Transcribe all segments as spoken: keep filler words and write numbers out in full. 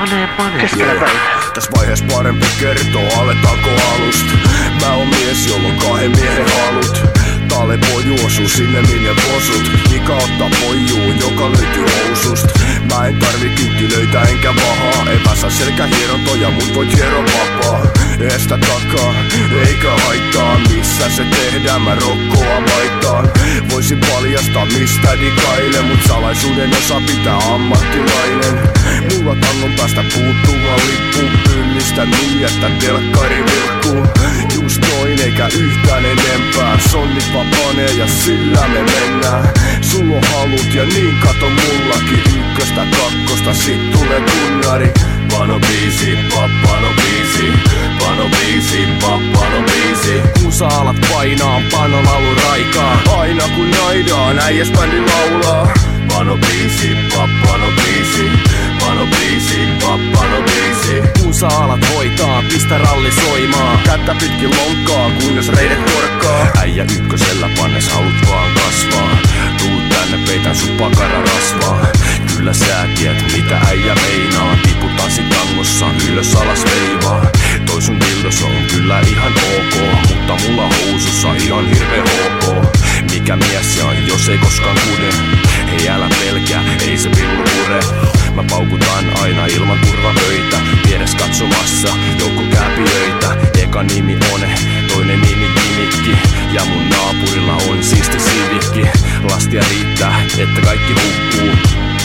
Pane, pane. Keskellä päivää. Tässä vaiheessa parempi kertoo, aletaanko alusta. Mä oon mies, jolla on kahden miehen halut. Tale poju osuu sinne minne posut. Mika ottaa pojuun, joka löytyy housust. Mä en tarvi kynttilöitä enkä vahaa. Epäsä selkähierontoja, mut voit hieron vapaa. Eestä takaa, eikä haittaa. Missä se tehdään, mä rokkoa maitaan. Voisin paljastaa mistä dikaile, mut salaisuuden osa pitää ammattilainen. Mulla tangon päästä puuttuva lippu. Pyllistä niin, että telkkari vilkkuu. Just noin eikä yhtään enempää. Sonnit vaan panee ja sillä me mennään. Sulla on halut ja niin kato mullakin. Ykköstä, kakkosta, sit tulee kunnari. Pano biisi, pano biisi, pano biisi, pano biisi. Kun sä alat painaa, pano laulu raikaa. Aina kun naidaan, äijäs bändi laulaa. Pano biisi, pano biisi, pano biisi, pano biisi. Kun sä alat hoitaa, pistä ralli soimaa. Kättä pitkin lonkkaa, kunnes reidet korkkaa. Äijä ykkösellä pannes halut vaan kasvaa. Tuu tänne, peitän sun pakara rasvaa. Kyllä sä tiedät mitä äijä meinaa. Tiputaan sit tangossa, ylös alas veivaa. Toi sun dildos on kyllä ihan ok, mutta mulla housussa ihan hirve ok. Mikä mies se on, jos ei koskaan kude? Hei älä pelkää, ei se pillu pure. Mä paukutan aina ilman turvavöitä. Vieres katsomassa, joukko kääpiöitä. Eka nimi One, toinen nimi Kimikki. Ja mun naapurilla on siisti sivikki. Lastia riittää, että kaikki hukkuu.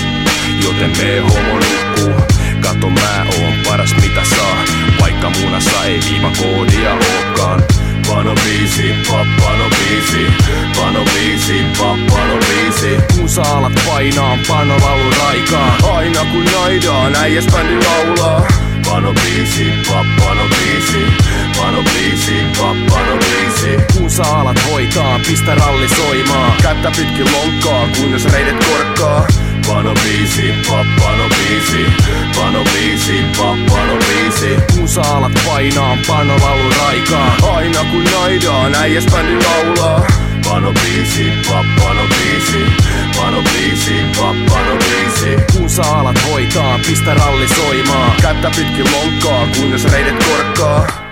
Joten me homo nukkuu. Kato mä oon paras mitä saa. Vaikka munassa ei viivakoodia ookaan. Pano biisi, pano biisi, pano biisi, pano biisi. Kun sä alat painaa, pano laulu raikaa. Aina kun naidaan, äijäs bändi laulaa. Pano biisi, pano biisi, pano biisi, pano biisi. Kun sä alat hoitaa, pistä ralli soimaa. Kättä pitkin lonkkaa, kunnes reidet korkkaa. Pano biisi, pano biisi, pano biisi, pano biisi. Kun sä alat painaa, pano laulu raikaa. Aina kun naidaan, äijäs bändi laulaa. Pano biisi, pano biisi, pano biisi, pano biisi. Kun sä alat hoitaa, pistä ralli soimaa. Kättä pitkin lonkkaa, kunnes reidet korkkaa.